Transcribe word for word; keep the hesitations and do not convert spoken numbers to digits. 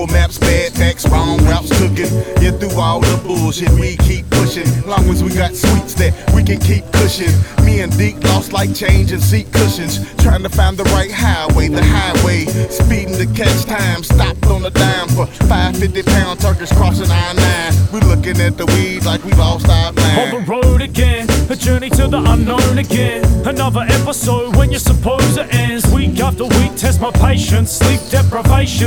Google Maps, bad facts, wrong routes cooking. Yeah, through all the bullshit, we keep pushing. Long as we got sweets that we can keep pushing. Me and Deke lost like change and seat cushions. Trying to find the right highway, the highway. Speeding to catch time, stopped on the dime for five fifty pound turkeys crossing I nine. We looking at the weeds like we lost our mind. On the road again, a journey to the unknown again. Another episode when you suppose it ends. Week after week, test my patience, sleep deprivation.